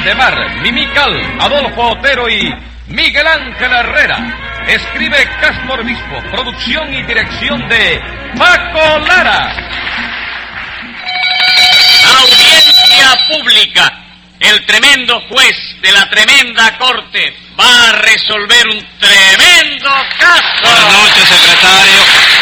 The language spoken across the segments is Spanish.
Valdemar, Mimical, Adolfo Otero y Miguel Ángel Herrera. Escribe Castro Obispo, producción y dirección de Paco Lara. Audiencia pública. El tremendo juez de la tremenda corte va a resolver un tremendo caso. Buenas noches, secretario.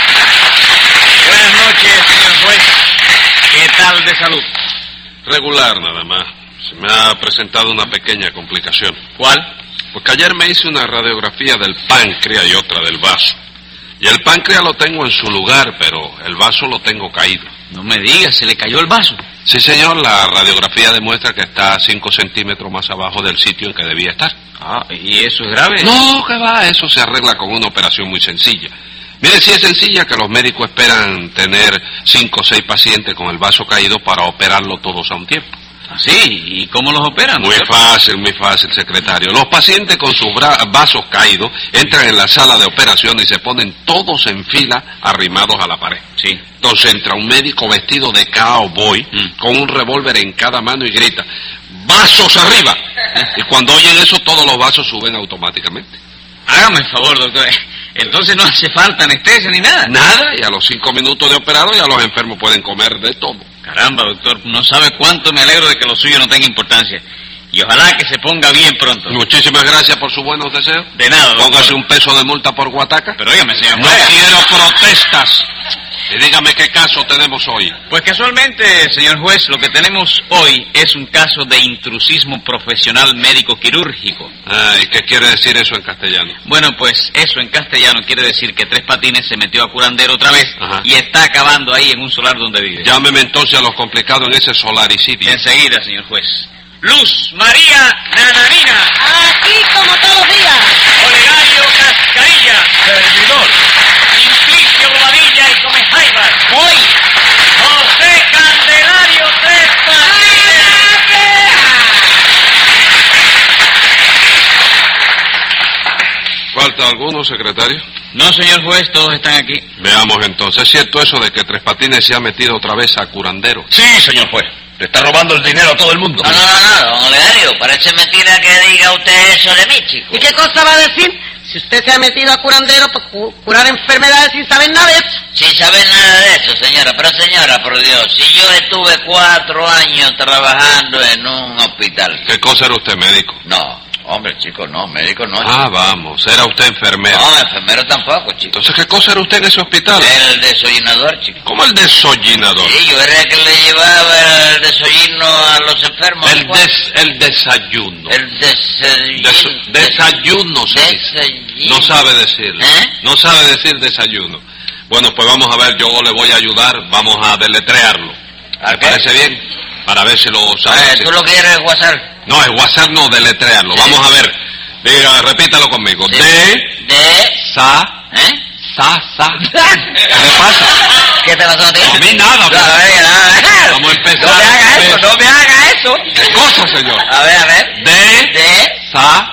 Buenas noches, señor juez. ¿Qué tal de salud? Regular nada más. Se me ha presentado una pequeña complicación. ¿Cuál? Porque ayer me hice una radiografía del páncreas y otra del vaso. Y el páncreas lo tengo en su lugar, pero el vaso lo tengo caído. No me digas, ¿se le cayó el vaso? Sí, señor, la radiografía demuestra que está 5 centímetros más abajo del sitio en que debía estar. Ah, ¿y eso es grave? No, que va, eso se arregla con una operación muy sencilla. Mire, si es sencilla que los médicos esperan tener 5 o 6 pacientes con el vaso caído para operarlo todos a un tiempo. ¿Ah, sí? ¿Y cómo los operan? Muy fácil, secretario. Los pacientes con sus vasos caídos entran en la sala de operación y se ponen todos en fila arrimados a la pared. Sí. Entonces entra un médico vestido de cowboy con un revólver en cada mano y grita: ¡vasos arriba! Y cuando oyen eso, todos los vasos suben automáticamente. Hágame el favor, doctor. Entonces no hace falta anestesia ni nada. Nada, y a los 5 minutos de operado ya los enfermos pueden comer de todo. Caramba, doctor, no sabe cuánto me alegro de que lo suyo no tenga importancia. Y ojalá que se ponga bien pronto. Muchísimas gracias por sus buenos deseos. De nada, doctor. Póngase un peso de multa por guataca. Pero óigame, señor No juez. quiero protestas. Y dígame qué caso tenemos hoy. Pues casualmente, señor juez, lo que tenemos hoy es un caso de intrusismo profesional médico-quirúrgico. ¿Y qué quiere decir eso en castellano? Bueno, pues eso en castellano quiere decir que Tres Patines se metió a curandero otra vez. Ajá. Y está acabando ahí en un solar donde vive. Llámeme entonces a los complicados en ese solaricidio. Enseguida, señor juez. Luz María Nananina. Aquí como todos los días. Olegario Cascarilla. Servidor. Simplicio Bobadilla y Comejaibar. Voy. José Candelario Tres Patines. ¿Falta alguno, secretario? No, señor juez, todos están aquí. Veamos entonces. ¿Es cierto eso de que Tres Patines se ha metido otra vez a curandero? Sí, señor juez. Le está robando el dinero a todo el mundo. No, don Olegario, parece mentira que diga usted eso de mí, chico. ¿Y qué cosa va a decir? Si usted se ha metido a curandero, pues curar enfermedades sin saber nada de eso. Sin saber nada de eso, señora. Pero, señora, por Dios, si yo estuve 4 años trabajando en un hospital. ¿Qué cosa era usted, médico? No, hombre, chico, no, médico no. Ah, vamos, era usted enfermero. No, enfermero tampoco, chico. Entonces, ¿qué cosa era usted en ese hospital? Era el desollinador, chico. ¿Cómo el desollinador? Sí, yo era el que le llevaba el desollino a los enfermos. El desayuno. El desayuno. Desayuno se dice. No sabe decirlo. No sabe decir desayuno. Bueno, pues vamos a ver, yo le voy a ayudar, vamos a deletrearlo. ¿Me parece bien? Para ver si lo sabe decir. ¿Tú lo quieres WhatsApp? No, es WhatsApp no, deletrearlo. Sí. Vamos a ver. Diga, repítalo conmigo. Sí. Sa. ¿Qué le pasa? ¿Qué te pasó a ti? A mí nada. Vamos a empezar. No me haga eso, no me haga eso. ¿Qué cosa, señor? A ver. Sa.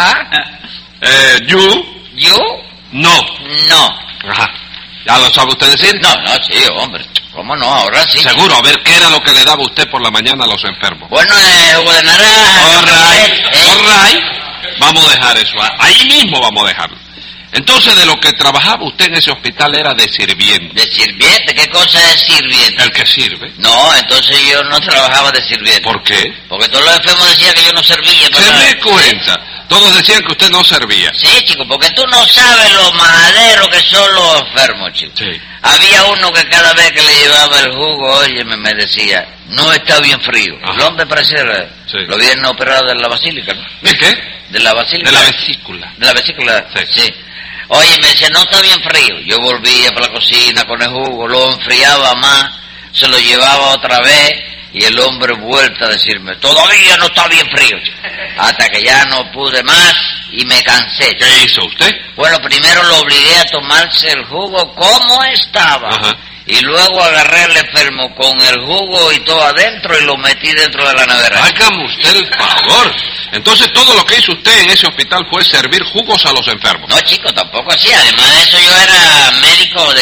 You. No. No. Ajá. ¿Ya lo sabe usted decir? No, sí, hombre. ¿Cómo no? Ahora sí. Seguro. A ver, ¿qué era lo que le daba usted por la mañana a los enfermos? Bueno, jugo de naranja. All right. Vamos a dejar eso. Ahí mismo vamos a dejarlo. Entonces, de lo que trabajaba usted en ese hospital era de sirviente. ¿De sirviente? ¿Qué cosa es sirviente? El que sirve. No, entonces yo no trabajaba de sirviente. ¿Por qué? Porque todos los enfermos decían que yo no servía. Se me cuenta. Todos decían que usted no servía. Sí, chico, porque tú no sabes lo majaderos que son los enfermos, chico. Sí. Había uno que cada vez que le llevaba el jugo, oye, me decía, no está bien frío. Ajá. El hombre parecía, Sí. lo habían operado de la basílica, ¿no? ¿De qué? De la basílica. De la vesícula. De la vesícula, Sí. Oye, me decía, no está bien frío. Yo volvía para la cocina con el jugo, lo enfriaba más, se lo llevaba otra vez, y el hombre vuelta a decirme, todavía no está bien frío. Hasta que ya no pude más y me cansé. ¿Qué hizo usted? Bueno, primero lo obligué a tomarse el jugo como estaba. Ajá. Y luego agarré al enfermo con el jugo y todo adentro y lo metí dentro de la nevera. Hágame usted el favor. Entonces todo lo que hizo usted en ese hospital fue servir jugos a los enfermos. No, chico, tampoco así. Además de eso yo era médico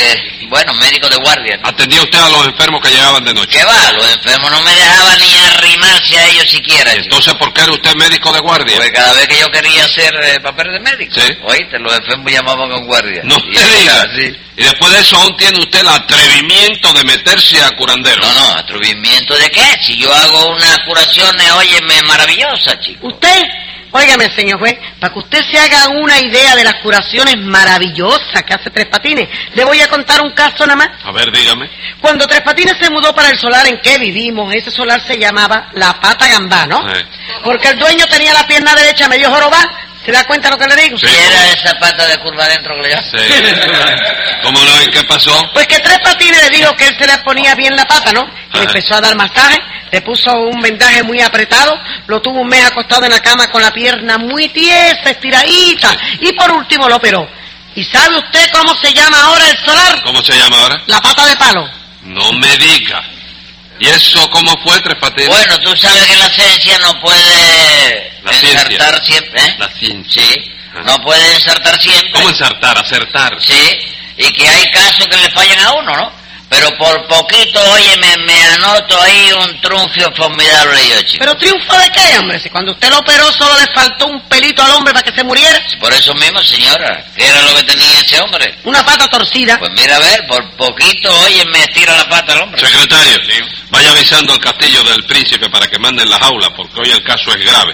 bueno, médico de guardia, ¿no? ¿Atendía usted a los enfermos que llegaban de noche? ¿Qué va? Los enfermos no me dejaban ni arrimarse a ellos siquiera. Entonces, ¿por qué era usted médico de guardia? Pues cada vez que yo quería hacer papel de médico, sí. Oíste, los enfermos llamaban con guardia. No te digas. Sí. Y después de eso aún tiene usted el atrevimiento de meterse a curandero. No, ¿atrevimiento de qué? Si yo hago unas curaciones, óyeme, maravillosas, chico. ¿Usted? Óigame, señor juez, para que usted se haga una idea de las curaciones maravillosas que hace Tres Patines, le voy a contar un caso nada más. A ver, dígame. Cuando Tres Patines se mudó para el solar en que vivimos, ese solar se llamaba La Pata Gambá, ¿no? Sí. Porque el dueño tenía la pierna derecha medio jorobada. ¿Se da cuenta lo que le digo? Sí. ¿Y era esa pata de curva adentro que le llaman? Sí. ¿Cómo no? ¿Y qué pasó? Pues que Tres Patines le dijo que él se le ponía bien la pata, ¿no? Le empezó a dar masaje, le puso un vendaje muy apretado, lo tuvo un mes acostado en la cama con la pierna muy tiesa, estiradita, y por último lo operó. ¿Y sabe usted cómo se llama ahora el solar? ¿Cómo se llama ahora? La Pata de Palo. No me diga. ¿Y eso cómo fue, Tres Patines? Bueno, tú sabes que la ciencia no puede ensartar siempre, ¿eh? La ciencia. Sí, no puede ensartar siempre. ¿Cómo ensartar? Acertar. Sí, y que hay casos que le fallan a uno, ¿no? Pero por poquito, oye, me anoto ahí un triunfo formidable yo, chico. ¿Pero triunfo de qué, hombre? Si cuando usted lo operó solo le faltó un pelito al hombre para que se muriera. Por eso mismo, señora, ¿qué era lo que tenía ese hombre? Una pata torcida. Pues mira, a ver, por poquito, oye, me estira la pata al hombre. Secretario, vaya avisando al castillo del príncipe para que manden la jaula, porque hoy el caso es grave.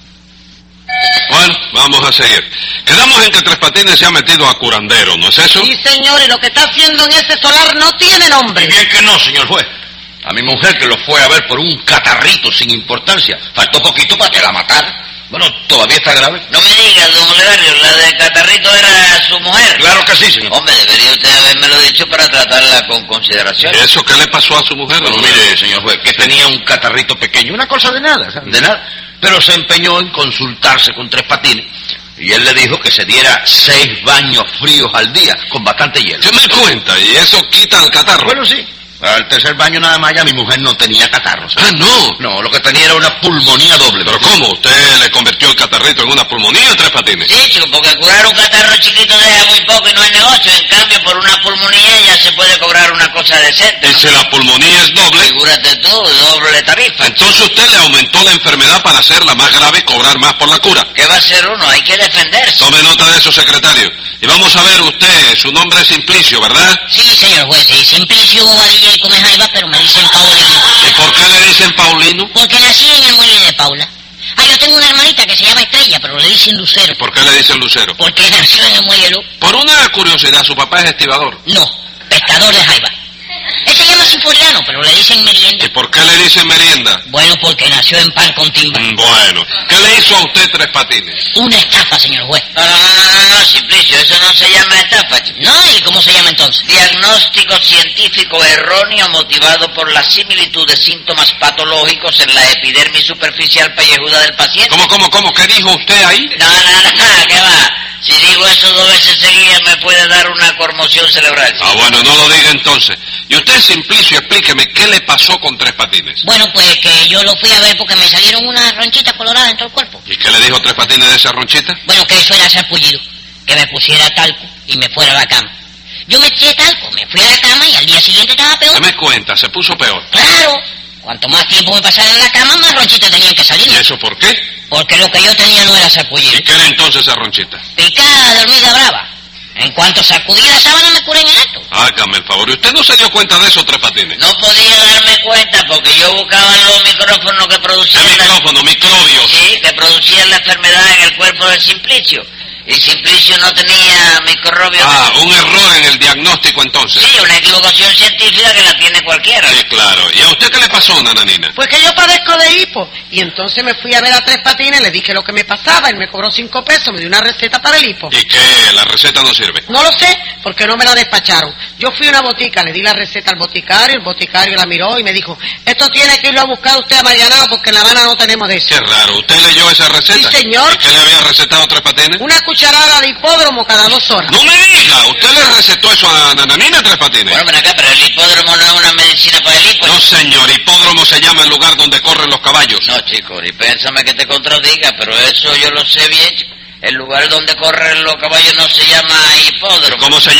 Bueno, vamos a seguir. Quedamos en que Tres Patines se ha metido a curandero, ¿no es eso? Sí, señor, y lo que está haciendo en ese solar no tiene nombre. Bien que no, señor juez. A mi mujer que lo fue a ver por un catarrito sin importancia. Faltó poquito para que la matara. Bueno, todavía está grave. No me digas, don Olegario, la de Catarrito era su mujer. Claro que sí, señor. Hombre, debería usted habérmelo dicho para tratarla con consideración. ¿Y eso qué le pasó a su mujer? Bueno, mire, señor juez, que tenía un catarrito pequeño, una cosa de nada, ¿sabes? De nada. Pero se empeñó en consultarse con Tres Patines y él le dijo que se diera 6 baños fríos al día con bastante hielo. ¿Qué me cuenta? ¿Y eso quita el catarro? Bueno, sí. Al tercer baño nada más ya mi mujer no tenía catarro, ¿sabes? Ah, no. No, lo que tenía era una pulmonía doble. ¿Pero cómo? ¿Usted le convirtió el catarrito en una pulmonía, Tres Patines? Sí, chico, porque curar un catarro chiquito deja muy poco y no es negocio. En cambio, por una pulmonía ya se puede cobrar una cosa decente, ¿Y ¿no? si la pulmonía es doble? Figúrate tú, doble tarifa. Entonces usted le aumentó la enfermedad para hacerla más grave y cobrar más por la cura. ¿Qué va a hacer uno? Hay que defenderse. Tome nota de eso, secretario. Y vamos a ver usted, su nombre es Simplicio, ¿verdad? Sí, señor juez, sí. Simplicio Bobadilla y Comejaiba, pero me dicen Paulino. ¿Y por qué le dicen Paulino? Porque nací en el muelle de Paula. Ah, yo tengo una hermanita que se llama Estrella, pero le dicen Lucero. ¿Por qué le dicen Lucero? Porque nació en el muelle Lu. Por una curiosidad, su papá es estibador. No, pescador de jaiba. Él se llama Sinforiano, pero le dicen merienda. ¿Y por qué le dicen merienda? Bueno, porque nació en pan con timba. Bueno, ¿qué le hizo a usted Tres Patines? Una estafa, señor juez. No, Simplicio, eso no se llama estafa, chico. No, ¿y cómo se llama entonces? Diagnóstico científico erróneo motivado por la similitud de síntomas patológicos en la epidermis superficial pellejuda del paciente. ¿Cómo? ¿Qué dijo usted ahí? No, ¿qué va? Si digo eso 2 veces seguidas me puede dar una conmoción cerebral. Ah, bueno, no lo diga entonces. Y usted, Simplicio, explíqueme, ¿qué le pasó con Tres Patines? Bueno, pues que yo lo fui a ver porque me salieron unas ronchitas coloradas en todo el cuerpo. ¿Y qué le dijo Tres Patines de esa ronchita? Bueno, que eso era sarpullido, que me pusiera talco y me fuera a la cama. Yo me eché talco, me fui a la cama y al día siguiente estaba peor. ¿Qué me cuenta? Se puso peor. Claro, cuanto más tiempo me pasara en la cama, más ronchitas tenían que salir. ¿Y eso por qué? Porque lo que yo tenía no era sarpullido. ¿Y qué era entonces esa ronchita? Picada de hormiga brava. En cuanto sacudí la sábana me curé en el acto. Hágame el favor. ¿Y usted no se dio cuenta de eso, Tres Patines? No podía darme cuenta porque yo buscaba los micrófonos que ¿Qué producían micrófono? Microbios. Sí, que producían la enfermedad en el cuerpo del Simplicio. Y Simplicio no tenía microbios. Ah, un error en el diagnóstico entonces. Sí, una equivocación científica que la tiene cualquiera. Sí, claro. ¿Y a usted qué le pasó, nananina? Pues que yo padezco de hipo. Y entonces me fui a ver a Tres Patines, le dije lo que me pasaba, él me cobró 5 pesos, me dio una receta para el hipo. ¿Y qué? ¿La receta no sirve? No lo sé, porque no me la despacharon. Yo fui a una botica, le di la receta al boticario, el boticario la miró y me dijo, esto tiene que irlo a buscar usted a Marianao porque en La Habana no tenemos de eso. Qué raro. ¿Usted leyó esa receta? Sí, señor. ¿Y qué le había recetado Tres Patines? Una cucharada de hipódromo cada 2 horas. No me diga. ¿Usted le recetó eso a nananina, Tres Patines? Bueno, ven acá, pero el hipódromo no es una medicina para el hipo. No, señor. Hipódromo se llama el lugar donde corren los caballos. No, chico, y pénsame que te contradiga, pero eso yo lo sé bien, chico. El lugar donde corren los caballos no se llama hipódromo. ¿Cómo se llama entonces?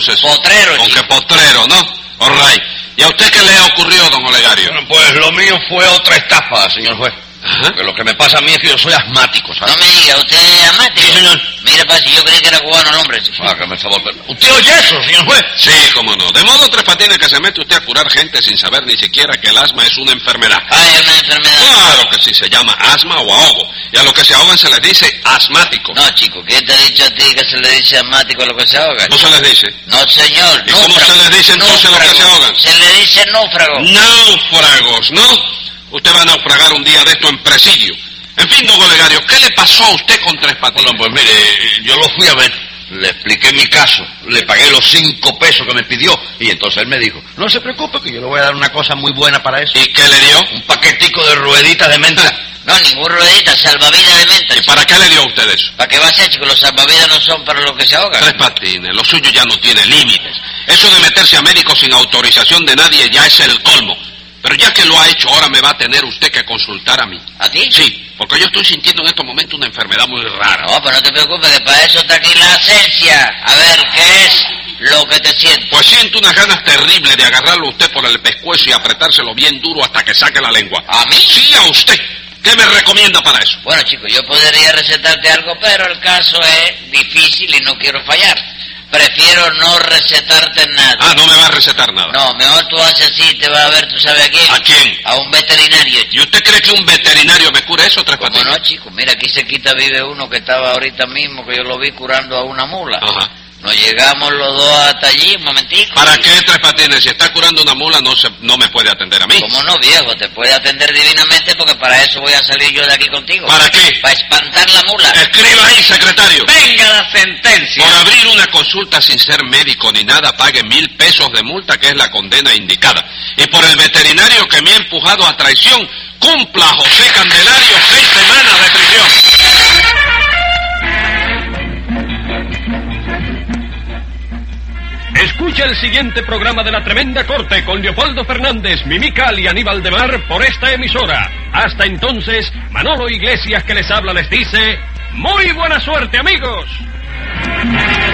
entonces? Potrero, Con chico. que potrero, ¿no? All right. ¿Y a usted qué le ocurrió, don Olegario? Bueno, pues lo mío fue otra estafa, señor juez. Ajá. Porque lo que me pasa a mí es que yo soy asmático, ¿sabes? No me diga, ¿usted es asmático? Sí, señor. Mire, pa, si yo creí que era cubano el hombre. Hágame el favor. ¿Usted oye eso, señor juez? Sí, cómo no. De modo, Tres Patines, que se mete usted a curar gente sin saber ni siquiera que el asma es una enfermedad. Ah, es una enfermedad. Claro que sí, se llama asma o ahogo. Y a los que se ahogan se les dice asmático. No, chico, ¿quién te ha dicho a ti que se le dice asmático a lo que se ahoga? ¿No se les dice? No, señor. ¿Y cómo náufrago. se les dice entonces lo que se ahogan? Se le dice náufrago. Náufragos, ¿no? Usted va a naufragar un día de esto en presidio. En fin, don Olegario, ¿qué le pasó a usted con Tres Patines? Bueno, pues mire, yo lo fui a ver, le expliqué mi caso, le pagué los 5 pesos que me pidió, y entonces él me dijo, no se preocupe que yo le voy a dar una cosa muy buena para eso. ¿Y qué le dio? Un paquetico de rueditas de menta. No, ningún ruedita, salvavidas de menta. ¿Y para qué le dio a usted eso? ¿Para qué va a ser, chico? Los salvavidas no son para los que se ahogan. Tres Patines, lo suyo ya no tiene límites. Eso de meterse a médico sin autorización de nadie ya es el colmo. Pero ya que lo ha hecho, ahora me va a tener usted que consultar a mí. ¿A ti? Sí, porque yo estoy sintiendo en estos momentos una enfermedad muy rara. No, pero no te preocupes, que para eso está aquí la esencia. A ver, ¿qué es lo que te sientes? Pues siento unas ganas terribles de agarrarlo a usted por el pescuezo y apretárselo bien duro hasta que saque la lengua. ¿A mí? Sí, a usted. ¿Qué me recomienda para eso? Bueno, chico, yo podría recetarte algo, pero el caso es difícil y no quiero fallar. Prefiero no recetarte nada. Ah, no me va a recetar nada. No, mejor tú haces así, te vas a ver, ¿tú sabes a quién? ¿A quién? A un veterinario, chico. ¿Y usted cree que un veterinario me cure eso, Tres ¿Cómo Patines? no, chico? Mira, aquí cerquita vive uno que estaba ahorita mismo, que yo lo vi curando a una mula. Ajá. Nos llegamos los dos hasta allí, un momentico. ¿Para qué, Tres Patines? Si está curando una mula, no me puede atender a mí. ¿Cómo no, viejo? Te puede atender divinamente porque para eso voy a salir yo de aquí contigo. ¿Para qué? Para espantar la mula. Escriba ahí, secretario. Venga la sentencia. Por abrir una consulta sin ser médico ni nada, pague 1,000 pesos de multa, que es la condena indicada. Y por el veterinario que me ha empujado a traición, cumpla José Candelario 6 semanas de prisión. Escucha el siguiente programa de La Tremenda Corte con Leopoldo Fernández, Mimical y Aníbal de Mar por esta emisora. Hasta entonces, Manolo Iglesias, que les habla, les dice: ¡muy buena suerte, amigos!